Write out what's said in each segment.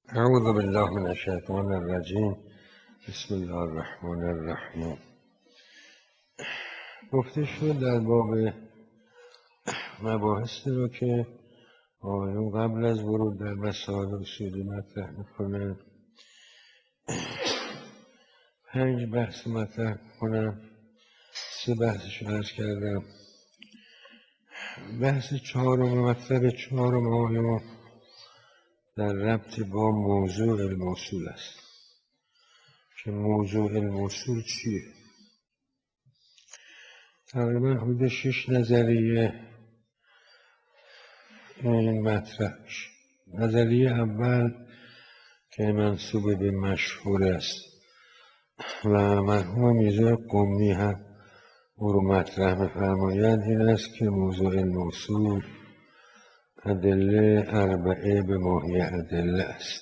اعوذ بالله من الشیطان الرجیم. بسم الله الرحمن الرحیم. گفته شد در باب مباحثی رو که آقایون قبل از ورود در مسائل اصولی مطرح میکنن 5 بحث مطرح کنم. 3 بحثش رو عرض کردم. بحث 4 مطلب 4 آقایون در ربط با موضوع الموصول است که موضوع الموصول چیه؟ تقریبا حدود 6 نظریه این مطرح میشه. نظریه اول که منسوب به مشهور است و مرحوم میرزا قمی هم او رو مطرح می‌فرمایند این است که موضوع الموصول ادله اربعه به ماهی ادله است.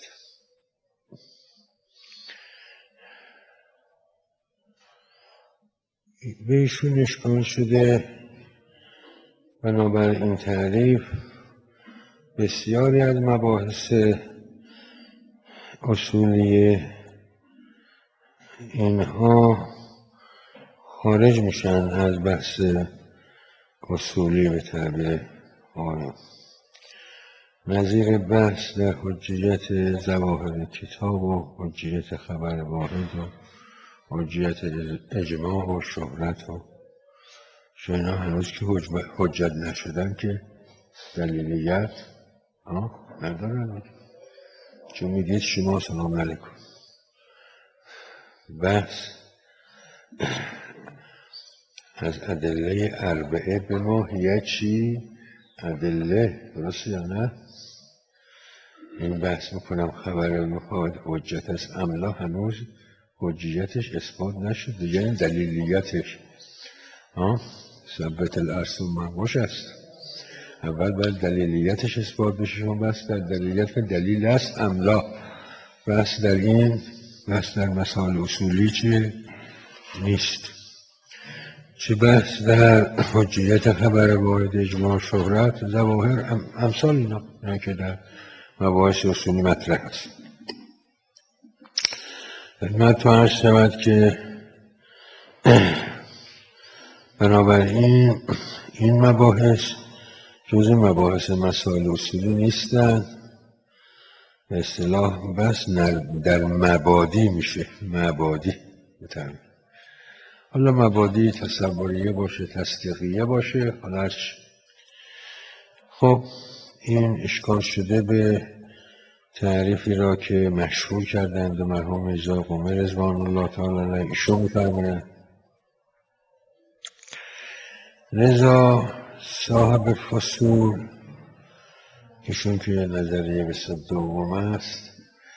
به ایشون اشکال شده بنابر این تعریف بسیاری از مباحث اصولیه اینها خارج میشن از بحث اصولی به تعبیر آنها، نظیر بحث در حجیت ظواهر کتاب و حجیت خبر واحد و حجیت اجماع و شهرت و اینا هنوز که حجت نشدن که دلیلیت ندارن. چون میگید شما سلام علیکم. بحث از ادله اربعه به ماهیه چی؟ ادله، درسته یا نه؟ این بحث میکنم خبر مفاد حجت است املا هنوز حجیتش اثبات نشده، یعنی دلیلیتش ثبت الارسل منقوش است. اول باید دلیلیتش اثبات بشه. شما بحث در دلیلیت که دلیل است املا. بحث در این بحث در مسائل اصولی چه نیست. چه بحث در حجیت خبر وارد اجماع شهرت ظواهر امثال اینا که در مباحث اصولی مطرح است. خدمت عرض شود که بنابراین این مباحث جز مباحث مسائل اصولی نیستند. به اصطلاح بس در مبادی میشه. مبادی بترم. حالا مبادی تصوریه باشه تصدیقیه باشه حالا خب این اشکال شده به تعریفی را که مشهور کردند و مرحوم میرزا قمی رضوان الله تعالی علیه ایشون می‌فرمایند رضا صاحب فصول ایشون که نظریه به دوم است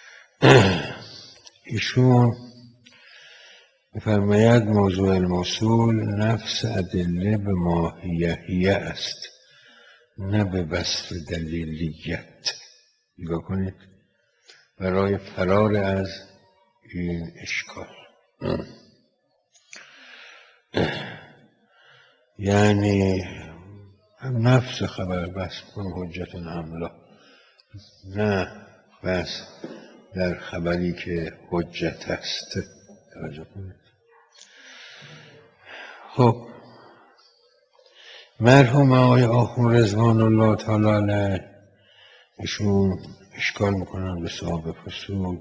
ایشون می‌فرماید موضوع الموصول نفس ادله به ماهیه است نه به وصف دلیلیت. نگاه کنید برای فرار از این اشکال یعنی نفس خبر بس کن حجت املا نه بس در خبری که حجت است. توجه کنید. خب مرحوم آقای آخون رضوان الله تعالی علیه ایشون اشکال میکنن به صاحب فصول،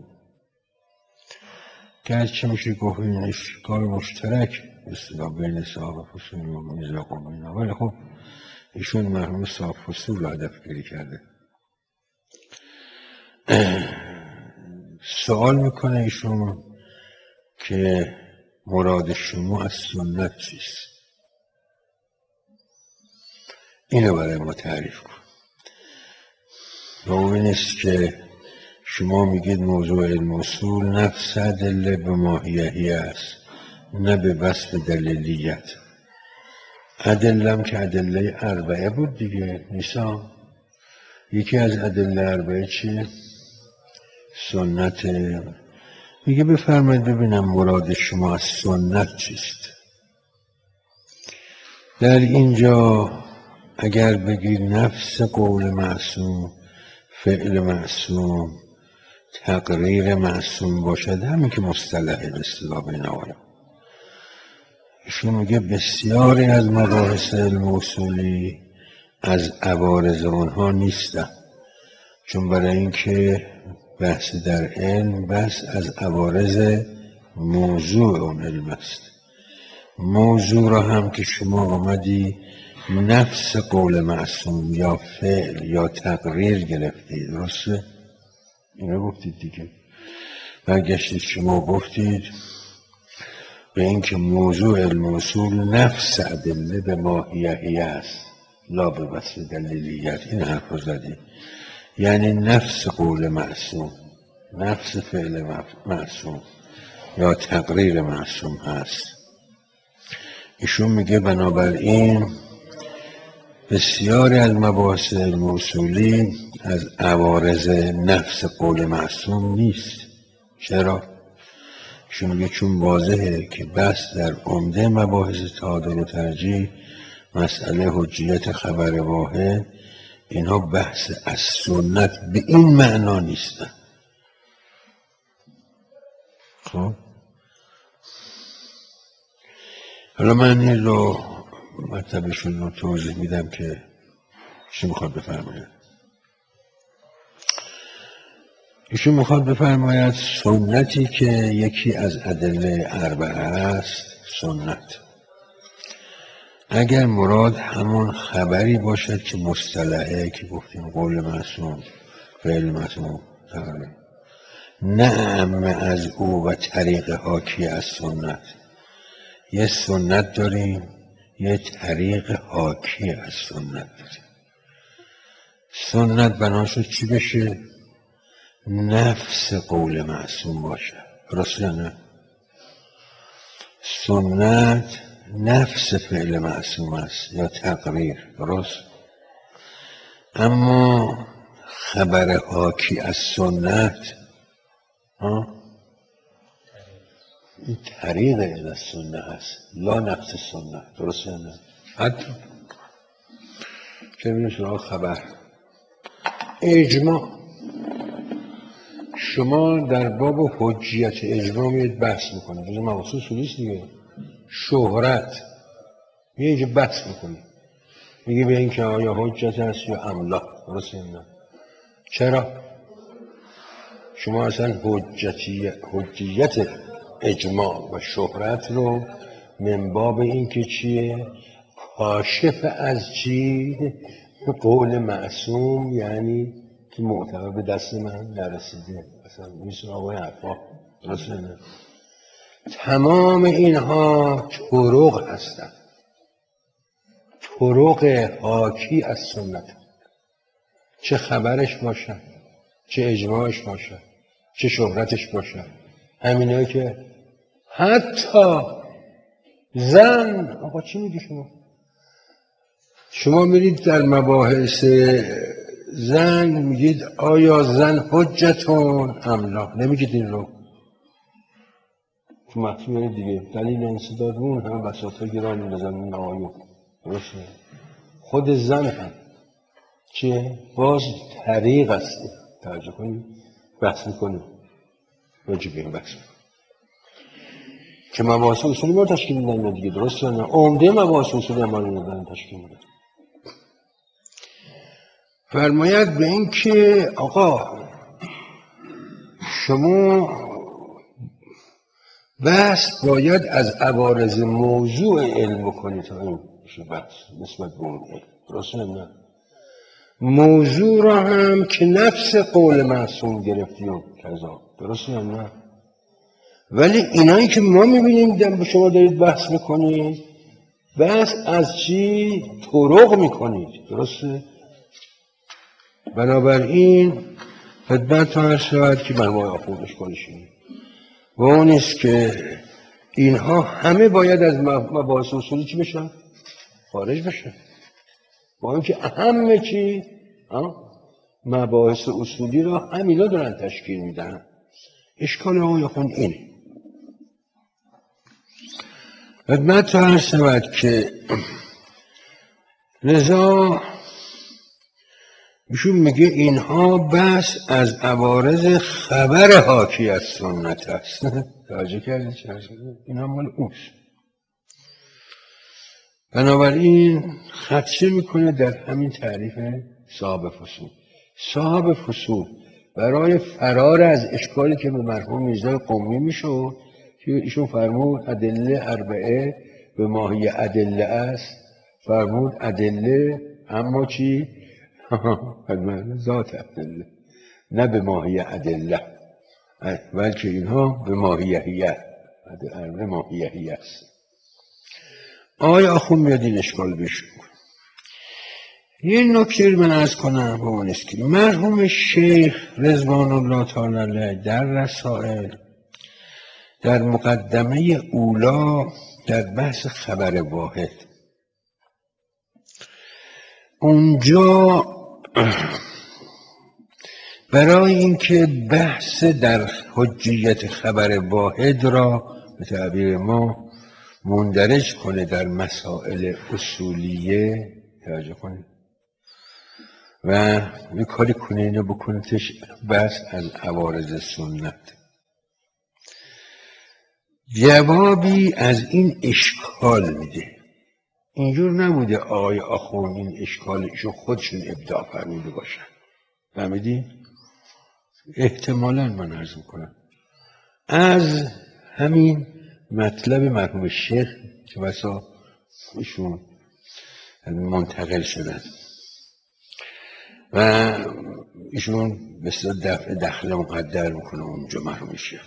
گرچه میشه گفت این اشکال مشترک به اصطلاح بین صاحب فصول و میرزا قمی، ولی خب ایشون مرحوم صاحب فصول رو هدف گیری کرده. سوال میکنه ایشون که مراد شما از سنت چیست؟ اینو برای ما تعریف کن. و این است که شما میگید موضوع الموصول نفس ادله به ماهیه است نه به وصف دلیلیت. ادلم که ادله اربعه بود دیگه نیسا. یکی از ادله اربعه چیه؟ سنت. میگه بفرمایید ببینم مراد شما از سنت چیست؟ در اینجا اگر بگید نفس قول معصوم، فعل معصوم، تقریر معصوم باشد، همین که مصطلح به اصطلاح بین آقایان. ایشون میگه بسیاری از مباحث علم اصولی از عوارض اونها نیستن، چون برای اینکه بحث در علم بحث از عوارض موضوع اون علم است. موضوع را هم که شما آمدی نفس قول معصوم یا فعل یا تقریر گرفتید، درسته؟ اینو گفتید دیگه. برگشتید شما گفتید به اینکه موضوع علم اصول نفس ادله به ماهیهی است لا به وصف دلیلیت. این حرف رو زدید، یعنی نفس قول معصوم، نفس فعل معصوم یا تقریر معصوم هست. ایشون میگه بنابراین بسیاری از مباحث علم اصولی از عوارض نفس قول معصوم نیست. چرا؟ ایشون میگه چون واضحه که بحث در عمده مباحث تعادل و ترجیح، مسئله حجیت خبر واحد، اینها بحث از سنت به این معنا نیستن. خب حالا من این رو مطلبشون رو توضیح میدم که چی میخواد بفرماید. ایشون میخواد بفرماید سنتی که یکی از ادله اربعه است، سنت اگر مراد همون خبری باشد که مصطلحه که گفتیم قول معصوم، فعل معصوم، نه اعم از او و طریق حاکی از سنت. یه سنت داریم، یه طریق حاکی از سنت داریم. سنت بناشد چی بشه؟ نفس قول معصوم باشه، درست یا نه؟ سنت نفس فعل معصوم است یا تقریر، درست؟ اما خبر حاکی از سنت این طریق از سنت هست، لا نفس سنت، درست یا نه؟ حتی چه می‌دونی خبر اجماع، شما در باب حجیت اجماع میاد بحث میکنه، جز مباحث اصولی است دیگه. شهرت میاد اینجا بحث میکنه، میگه به این که آیا حجت است یا املا، درست یا نه؟ چرا؟ شما اصلا حجیت اجماع و شهرت رو من باب این که چیه؟ کاشف از چی؟ قول معصوم، یعنی که معتبر به دست من نرسیده، اصلا میشه آقای حرفا، درست نه؟ تمام اینها طرق هستن، طرق حاکی از سنت، چه خبرش باشن، چه اجماعش باشن، چه شهرتش باشن. همینایی که حتی زن، آقا چی میگی شما میرید در مباحث زن میگید آیا زن حجتون املا، نمیگید این رو تو محصول دیگه دلیل انصدادون هم بساطه گرام میدازن این آیو، درسته؟ خود زن هم چیه؟ باز طریق است، توجه کنید بحث میکنیم راجع به این بحث که مباحث اصولی ما تشکیل میدن دیگه، درست یا نه؟ عمده مباحث اصولی ما رو تشکیل میدن. فرماید به این که آقا شما بحث باید از عوارض موضوع علم بکنید تا این بشه بحث نسبت به اون علم، درست یا نه؟ موضوع را هم که نفس قول معصوم گرفتیم کذا، درست یا نه؟ ولی اینایی که ما میبینیم شما دارید بحث میکنید، بحث از چی؟ طرق میکنید، درسته؟ بنابراین خدمت عرض شود که برای آخوندش کنشیم و اون است که اینها همه باید از مباحث اصولی چی بشن؟ خارج بشن. با اینکه همه چی مباحث اصولی را همینا دارن تشکیل میدن. اشکال آقای خون اینه. خدمت عرض شود که لذا ایشون میگه اینها بس از عوارض خبر حاکی از سنت است. توجه کردید چه اینا مال اوست. بنابراین خدشه میکنه در همین تعریف صاحب فصول. صاحب فصول برای فرار از اشکالی که به مرحوم میرزا قمی میشد که ایشون فرمود ادله اربعه به ماهی ادله است، فرمود ادله اما چی؟ ذات ادله، نه به ماهی ادله، بلکه اینها به ماهیهیه، ادله ماهیهیه است. آقای آخوند میاد این اشکال بشون. یه نکته من عرض کنم با اون است که مرحوم شیخ رضوان الله تعالی علیه در رسائل در مقدمه اولا در بحث خبر واحد اونجا برای اینکه بحث در حجیت خبر واحد را به تعبیر ما مندرج کنه در مسائل اصولیه، توجه کنید و یه کاری کنه اینو بکنتش بس از عوارض سنت، جوابی از این اشکال میده. اینجور نبوده آقای آخوند این اشکالشو خودشون ابداع فرموده باشن، فهمیدی؟ احتمالا من عرض میکنم از همین مطلب مرحوم شیخ که بسا ایشون منتقل شدن و ایشون مثل دفع دخل مقدر میکنه اونجا مرحوم شیخ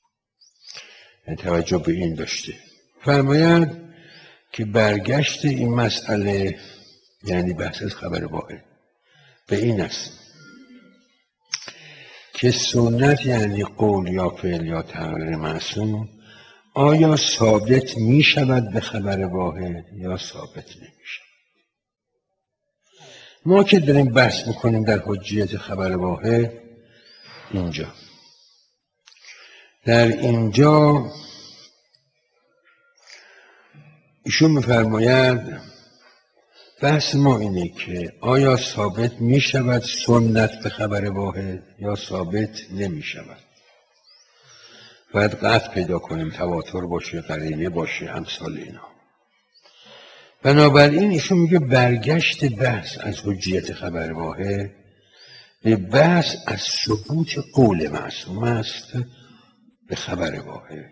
توجه به این داشته. فرماید که برگشت این مسئله یعنی بحث از خبر واحد به این است که سنت یعنی قول یا فعل یا تقریر معصوم آیا ثابت می شود به خبر واحد یا ثابت نمی شود. ما که داریم بحث میکنیم در حجیت خبر واحد اینجا در اینجا ایشون میفرماید بحث ما اینه که آیا ثابت می شود سنت به خبر واحد یا ثابت نمی شود. باید قطع پیدا کنیم، تواتر باشه، قرینه باشه، امثال اینا. بنابراین ایشون میگه برگشت بحث از حجیت خبر واحد به بحث از ثبوت قول معصوم است به خبر واحد.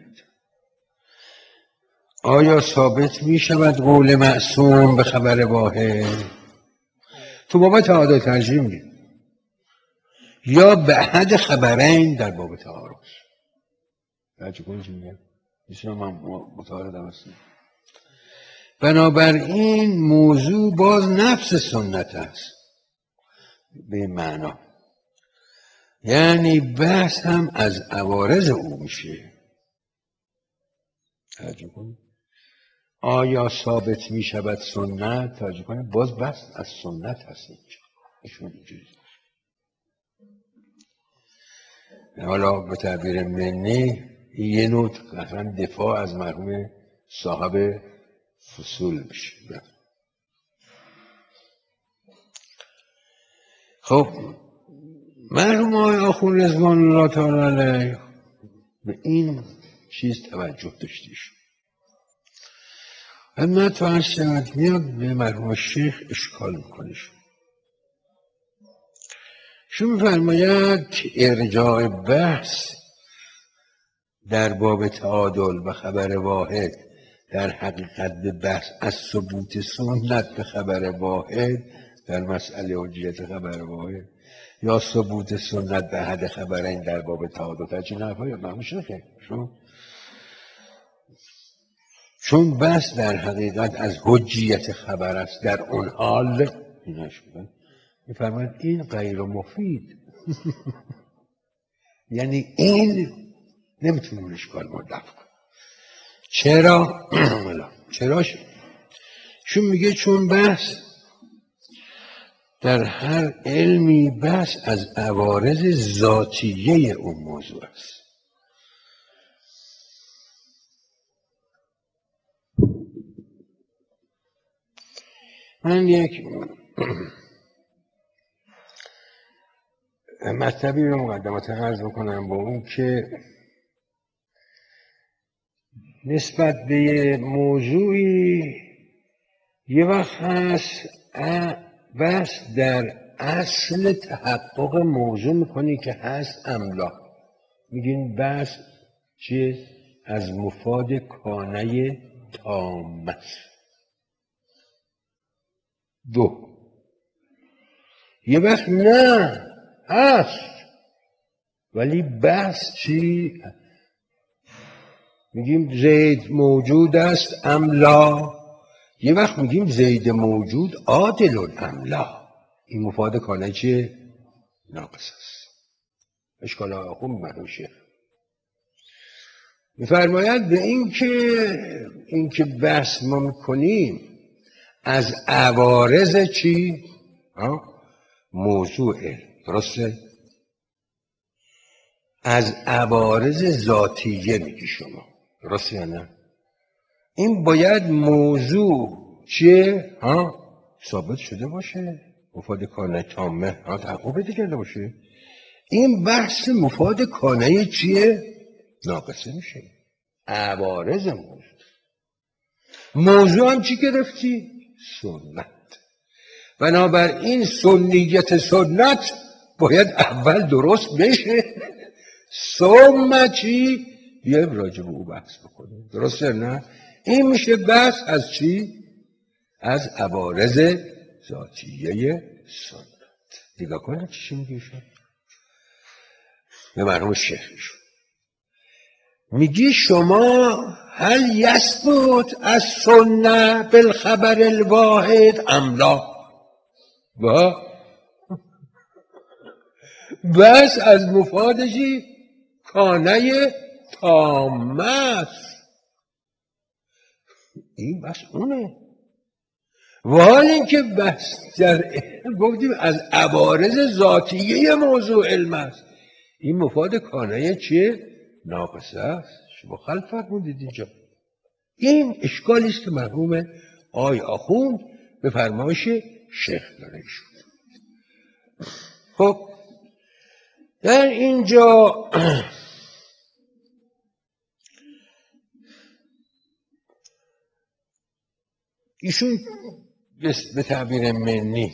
آیا ثابت می شود قول معصوم به خبر واحد؟ تو باب تعادل ترجیح میدی یا به حد خبرین در باب تعارض؟ بچه کنید میگم میشه من متعارض هستم. بنابراین موضوع باز نفس سنت است به این معنا، یعنی بحث هم از عوارض او میشه. توجه کنید آیا ثابت می شود سنت؟ توجه کنید باز بحث از سنت هست اینجا. حالا به تعبیر منی یه نوع مثلا دفاع از مرحوم صاحب فصول میشه. خب مرحوم آقای آخوند رضوان الله تعالی علیه به این چیز توجه داشتیش. اما تو هر شود میاد به مرحوم شیخ اشکال میکنیش. شو میفرماید که ارجاع بحث در باب تعادل و خبر واحد در حقیقت به بحث از ثبوت سنت به خبر واحد در مسئله حجیت خبر واحد یا ثبوت سنت به حد خبرین در باب تعادل ترجیح نفایی مهمشه که چون بحث در حقیقت از حجیت خبر است در اون حال میفرماید این غیر مفید. یعنی این نمیتونه اون اشکال ما دفع کنه. چرا؟ چراش؟ چون میگه چون بحث در هر علمی بحث از عوارض ذاتیه اون موضوع است. من یک مطلبی رو مقدمتا عرض بکنم با اون که نسبت به موضوعی یه وقت هست بس در اصل تحقق موضوع میکنی که هست املا، میگین بس چیه؟ از مفاد کانه تام است. دو، یه وقت نه هست ولی بس چی؟ میگیم زید موجود است املا، یه وقت میگیم زید موجود عادل الاملا. این مفاد کانه چیه؟ ناقص است. اشکال آخون منوشه میفرماید به اینکه بحث ما میکنیم از عوارض چی؟ موضوعه، درسته؟ از عوارض ذاتیه میگی شما، درسته یا نه؟ این باید موضوع چیه؟ ثابت شده باشه، مفاد کانه تامه تحقق پیدا کرده باشه. این بحث مفاد کانه چیه؟ ناقصه میشه. عوارض موضوع هم چی گرفتی؟ سنت. بنابراین سنیت سنت باید اول درست بشه، ثم چی؟ بیایم راجع به او بحث بکنیم، درسته نه؟ این میشه بحث از چی؟ از عوارض ذاتیه سنت. دیگه کنه چی میگه شد؟ به مرحوم شیخشون میگی شما هل یثبت از سنه بالخبر الواحد ام لا؟ بس از مفادشی کانه تامه است. این بس اونه. و حال اینکه بس در گفتیم از عوارض ذاتیه موضوع علم است، این مفاد کانه چیه؟ ناقصه است. شما خلط فرمودید اینجا. این اشکالی است که مرحوم آی آخوند به فرمایش شیخ داره ایشون. خب در اینجا ایشون به تعبیر منی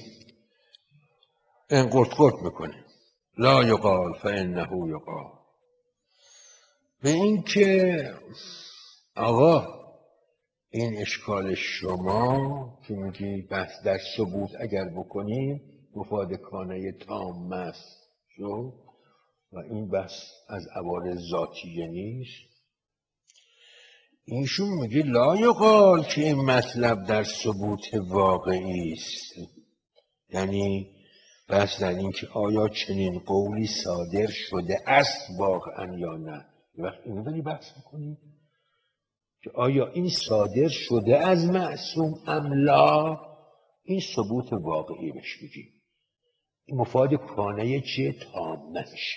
قرط میکنه لا یقال فانه یقال. به این که آقا این اشکال شما که میگی بحث در ثبوت اگر بکنیم مفاد کانه تام است و این بحث از عوارض ذاتیه نیست، اینشون میگه لا یقال که این مطلب در ثبوت واقعی است. یعنی بحث در این که آیا چنین قولی صادر شده است واقعا یا نه. وقت اینو داری بحث میکنی که آیا این صادر شده از معصوم ام لا، این ثبوت واقعی بهش میگی. این مفاد کانه چیه؟ تام نمیشه.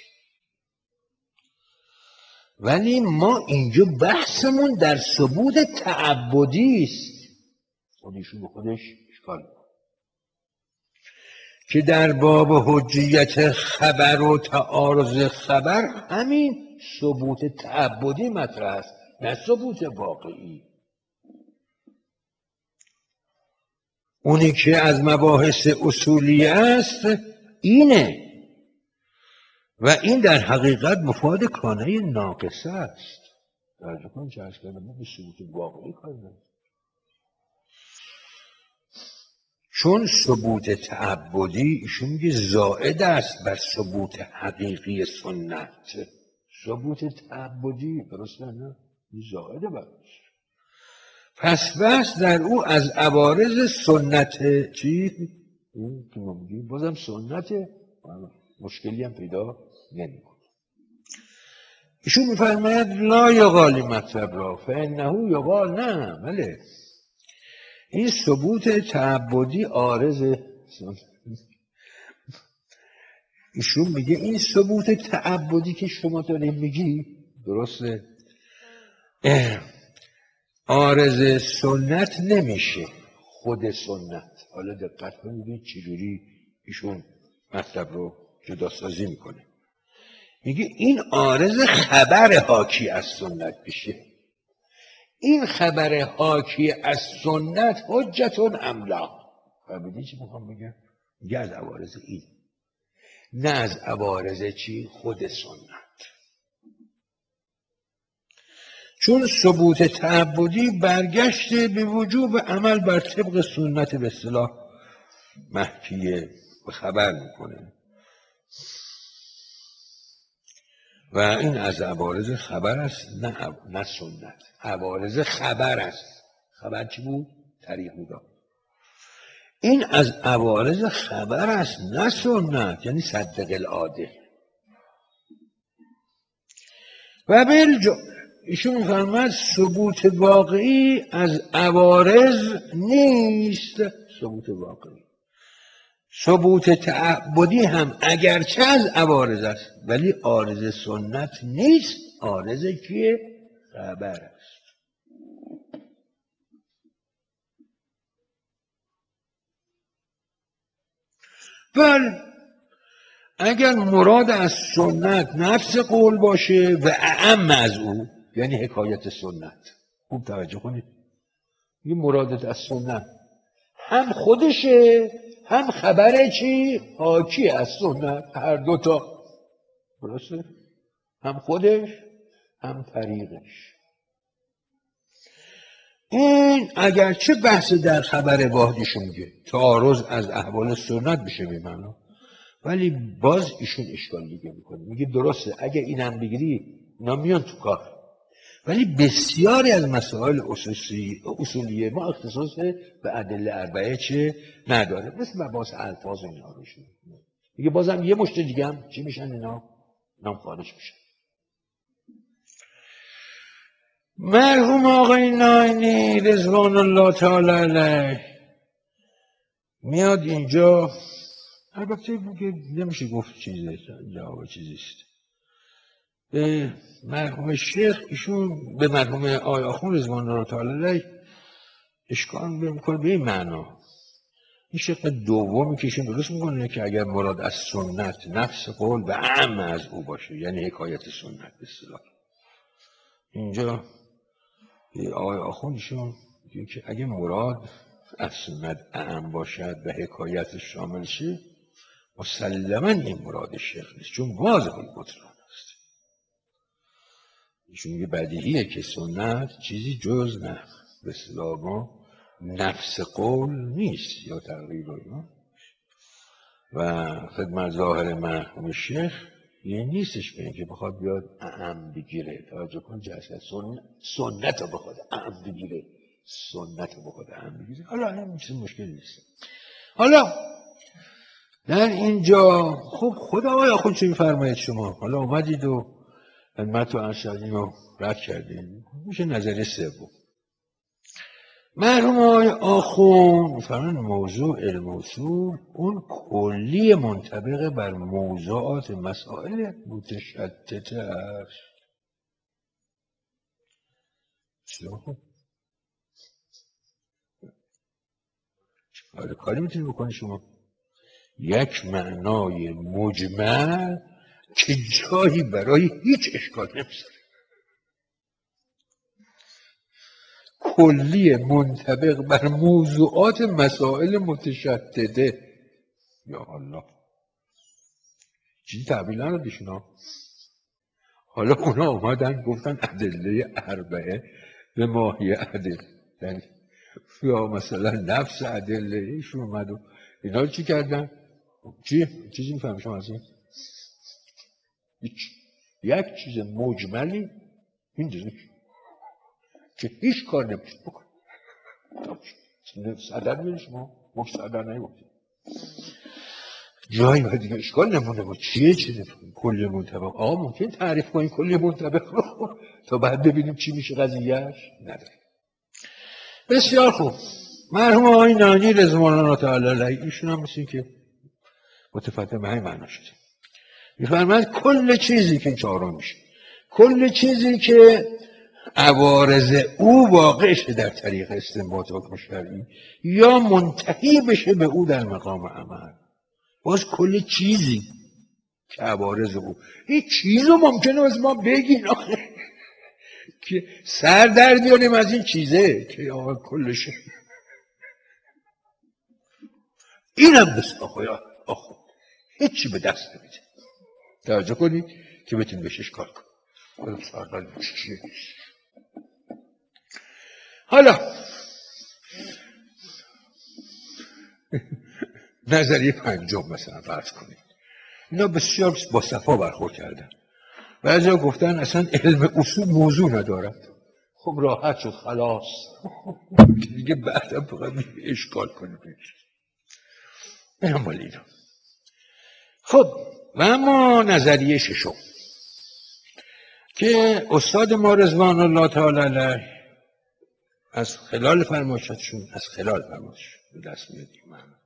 ولی ما اینجا بحثمون در ثبوت تعبدی است. خودشون به خودش اشکال که در باب حجیت خبر و تعارض خبر همین ثبوت تعبدی مطرح است، نه ثبوت واقعی. اونی که از مباحث اصولی است اینه و این در حقیقت مفاد کانه ناقصه است. در کن چه ارز کردم ما به ثبوت واقعی کردم، چون ثبوت تعبدی ایشون میگه زائد است بر ثبوت حقیقی سنت. ثبوت تعبدی درسته نه؟ زائده برش. پس بحث در او از عوارض سنت چی؟ این که ما میگیم بازم سنته، مشکلی هم پیدا نمیکنه. ایشون میفرماید لا یقال مطلب را فانه یقال، نه بله این ثبوت تعبدی عارض. ایشون میگه این ثبوت تعبدی که شما دارید میگی درسته عارض سنت نمیشه، خود سنت. حالا دقت کنید چجوری ایشون مطلب رو جداسازی میکنه. میگه این عارض خبر حاکی از سنت بشه. این خبر حاکی از سنت حجتون املا. فهمیدی چی میخوام بگم؟ میگه از عوارض این، نه از عوارض چی؟ خود سنت. چون ثبوت تعبدی برگشته به وجوب عمل بر طبق سنت به اصطلاح محکیه و خبر میکنه و این از عوارض خبر است، نه سنت. عوارض خبر است. خبر چی بود؟ طریق بودا. این از عوارض خبر است نه سنت، یعنی صدق العاده. و ایشون میفرماید ثبوت واقعی از عوارض نیست. ثبوت واقعی، ثبوت تعبدی هم اگرچه از عوارض است ولی عارض سنت نیست. عارض کیه؟ خبر است. بله، اگر مراد از سنت نفس قول باشه و اعم از او، یعنی حکایت سنت. خوب توجه کنید، این مرادت از سنت هم خودشه هم خبره چی؟ حاکی از سنت. هر دوتا درسته؟ هم خودش هم طریقش. این اگرچه بحث در خبر واحدیشون میگه تعارض از احوال سنت بشه بیمعنا، ولی باز ایشون اشکال دیگه میکنه. میگه درسته اگه اینم بگیری اینا میان تو کار، ولی بسیاری از مسائل اصولیه ما اختصاص به ادله اربعه چه نداره، مثل مباحث الفاظ و اینا روشون. میگه بازم یه مشت دیگه هم چی میشن اینا خارج میشن. مرحوم آقای ناینی رضوان الله تعالی علیه میاد اینجا، البته میگه نمیشه گفت چیزه، جواب چیزیست. به مرحوم شیخ ایشون، به مرحوم آقای آخوند رضوان الله تعالی علیه اشکال میکنه به این معنا. این شق دومی که ایشون درست میکنه که اگر مراد از سنت نفس قول و اعم از او باشه، یعنی حکایت سنت به اصطلاح. اینجا آقای آخوندشون میگه که اگه مراد از سنت اعم باشد و حکایت شامل شه، مسلما این مراد شیخ نیست، چون واضح البطلان است. ایشون میگه بدیهیه که سنت چیزی جز نه به اصطلاح ما نفس قول نیست یا تغییر اینا. و خدمت ظاهر مرحوم شیخ یه نیستش به اینکه بخواد بیاد اعم بگیره. توجه کن جلسه سنت رو بخواد اعم بگیره، سنت رو بخواد اعم بگیره. حالا این چیز مشکلی نیست. حالا در اینجا خب خدا آیا خود چه میفرمایید شما؟ حالا اومدید و خدمت و ارشدین رو رد کردید، میشه نظریه سوم. مرحوم آقای آخوند میفرمایند موضوع علم اصول اون کلی منطبق بر موضوعات مسائل متشتته است. کاری میتونی بکنی شما؟ یک معنای مجمل که جایی برای هیچ اشکال نمیذاره، کلی منطبق بر موضوعات مسائل متشدده. یا الله، چیزی تحویل ندادیشون ها. حالا اونا اومدن گفتن ادله اربعه به ماهی ادله، یعنی یا مثلا نفس ادله ایشون اومد و اینا رو چی کردن؟ چیزی میفهم شما از این؟ یک چیز مجملی این که هیچ کار نمیشه بکن. صدر میره شما مفت صدر نیومد جایی باید دیگه اشکال نمونه بود. چیه کل منطبق؟ آقا ممکن تعریف کنیم کل منطبق رو تا بعد ببینیم چی میشه قضیهش؟ نداره. بسیار خوب. مرحوم آقای نانی رضوان الله تعالی علیه ایشون هم مثل که متفاوت به همین معنا شده. میفرماید کل چیزی که چهارم میشه، کل چیزی که عوارض او واقع شه در طریق استنباط حکم شرعی یا منتهی بشه به او در مقام عمل. باز کل چیزی که عوارض او هیچ چیز رو ممکنه از ما بگین آخه که سر در بیاریم از این چیزه که آقا کلشه اینم بس آخه هیچی به دست نمیده توجه کنید که بتونید بهش کار کنید حالا نظریه پنجم مثلا فرض کنید اینا بسیار با صفا برخورد کردن بعضیا گفتن اصلا علم اصول موضوع ندارد خب راحت شد خلاص دیگه بعدم فقط اشکال کنیم اینم مال اینا خب و اما نظریه ششم که استاد ما رضوان الله تعالی علیه از خلال فرمایشاتشون به دست میادیم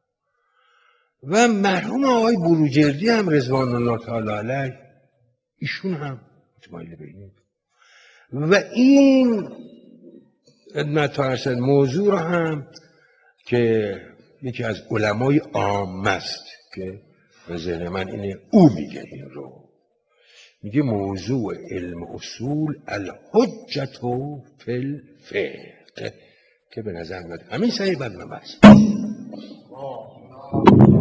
و مرحوم آقای بروجردی هم رضوان الله تعالی علیه ایشون هم متمایل به این و این خدمت ارشد موضوع رو هم که یکی از علمای عامه است که به ذهن من اینه او میگه این رو میگه موضوع علم اصول الحجت فی الفقه که به نظر میاد همین صحیح برنامه است